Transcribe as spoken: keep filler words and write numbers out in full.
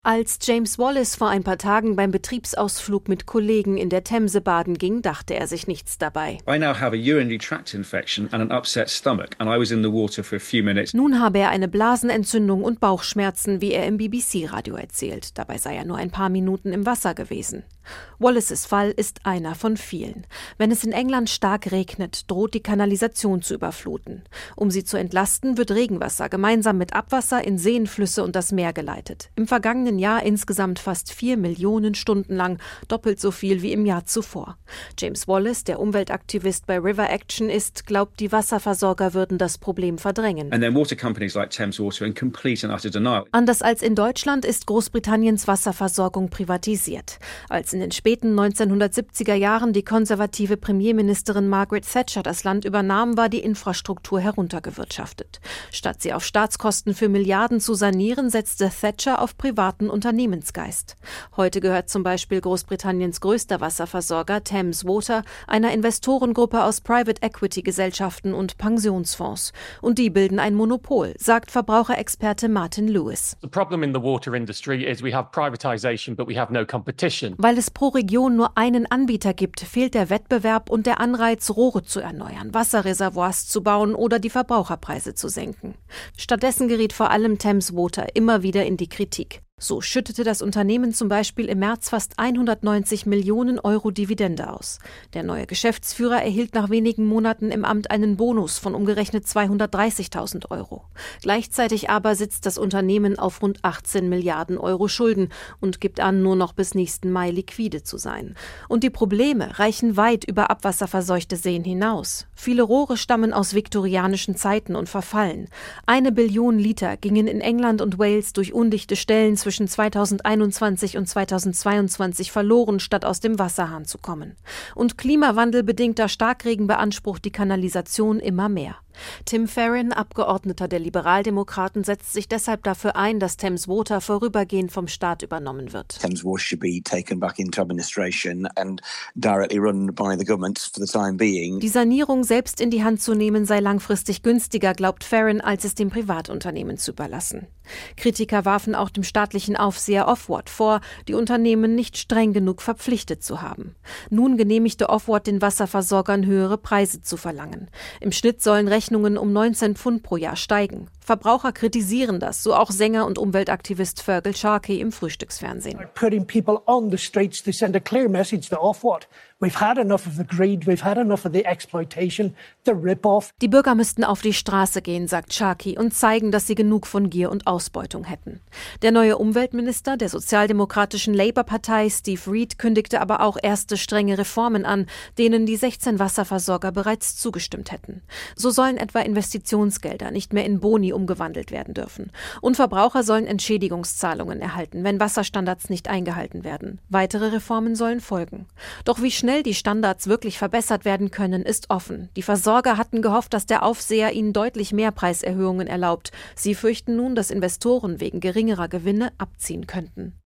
Als James Wallace vor ein paar Tagen beim Betriebsausflug mit Kollegen in der Themse baden ging, dachte er sich nichts dabei. I now have a urinary tract infection and an upset stomach, and I was in the water for a few minutes. Nun habe er eine Blasenentzündung und Bauchschmerzen, wie er im B B C-Radio erzählt. Dabei sei er nur ein paar Minuten im Wasser gewesen. Wallaces Fall ist einer von vielen. Wenn es in England stark regnet, droht die Kanalisation zu überfluten. Um sie zu entlasten, wird Regenwasser gemeinsam mit Abwasser in Seen, Flüsse und das Meer geleitet. Im vergangenen Jahr insgesamt fast vier Millionen Stunden lang, doppelt so viel wie im Jahr zuvor. James Wallace, der Umweltaktivist bei River Action ist, glaubt, die Wasserversorger würden das Problem verdrängen. And then water companies like Thames Water in complete and utter denial. Anders als in Deutschland ist Großbritanniens Wasserversorgung privatisiert. Als in den späten neunzehnhundertsiebziger Jahren die konservative Premierministerin Margaret Thatcher das Land übernahm, war die Infrastruktur heruntergewirtschaftet. Statt sie auf Staatskosten für Milliarden zu sanieren, setzte Thatcher auf privaten Unternehmensgeist. Heute gehört zum Beispiel Großbritanniens größter Wasserversorger Thames Water einer Investorengruppe aus Private Equity Gesellschaften und Pensionsfonds. Und die bilden ein Monopol, sagt Verbraucherexperte Martin Lewis. The problem in the water industry is we have privatization, but we have no competition. Weil es pro Region nur einen Anbieter gibt, fehlt der Wettbewerb und der Anreiz, Rohre zu erneuern, Wasserreservoirs zu bauen oder die Verbraucherpreise zu senken. Stattdessen geriet vor allem Thames Water immer wieder in die Kritik. So schüttete das Unternehmen zum Beispiel im März fast hundertneunzig Millionen Euro Dividende aus. Der neue Geschäftsführer erhielt nach wenigen Monaten im Amt einen Bonus von umgerechnet zweihundertdreißigtausend Euro. Gleichzeitig aber sitzt das Unternehmen auf rund achtzehn Milliarden Euro Schulden und gibt an, nur noch bis nächsten Mai liquide zu sein. Und die Probleme reichen weit über abwasserverseuchte Seen hinaus. Viele Rohre stammen aus viktorianischen Zeiten und verfallen. Eine Billion Liter gingen in England und Wales durch undichte Stellen zwischen zweitausendeinundzwanzig und zweitausendzweiundzwanzig verloren, statt aus dem Wasserhahn zu kommen. Und klimawandelbedingter Starkregen beansprucht die Kanalisation immer mehr. Tim Farron, Abgeordneter der Liberaldemokraten, setzt sich deshalb dafür ein, dass Thames Water vorübergehend vom Staat übernommen wird. Thames Water should be taken back into administration and directly run by the government for the time being. Die Sanierung selbst in die Hand zu nehmen sei langfristig günstiger, glaubt Farron, als es dem Privatunternehmen zu überlassen. Kritiker warfen auch dem staatlichen Aufseher Ofwat vor, die Unternehmen nicht streng genug verpflichtet zu haben. Nun genehmigte Ofwat den Wasserversorgern höhere Preise zu verlangen. Im Schnitt sollen Rechnungen um neunzehn Pfund pro Jahr steigen. Verbraucher kritisieren das, so auch Sänger und Umweltaktivist Fergal Sharkey im Frühstücksfernsehen. Putting people on the streets to send a clear message to Ofwat. We've had enough of the greed, we've had enough of the exploitation, the rip-off. Die Bürger müssten auf die Straße gehen, sagt Sharkey, und zeigen, dass sie genug von Gier und Ausbeutung hätten. Der neue Umweltminister der sozialdemokratischen Labour-Partei, Steve Reed, kündigte aber auch erste strenge Reformen an, denen die sechzehn Wasserversorger bereits zugestimmt hätten. So sollen etwa Investitionsgelder nicht mehr in Boni umgewandelt werden dürfen. Und Verbraucher sollen Entschädigungszahlungen erhalten, wenn Wasserstandards nicht eingehalten werden. Weitere Reformen sollen folgen. Doch wie schnell die Standards wirklich verbessert werden können, ist offen. Die Versorger hatten gehofft, dass der Aufseher ihnen deutlich mehr Preiserhöhungen erlaubt. Sie fürchten nun, dass Investoren wegen geringerer Gewinne abziehen könnten.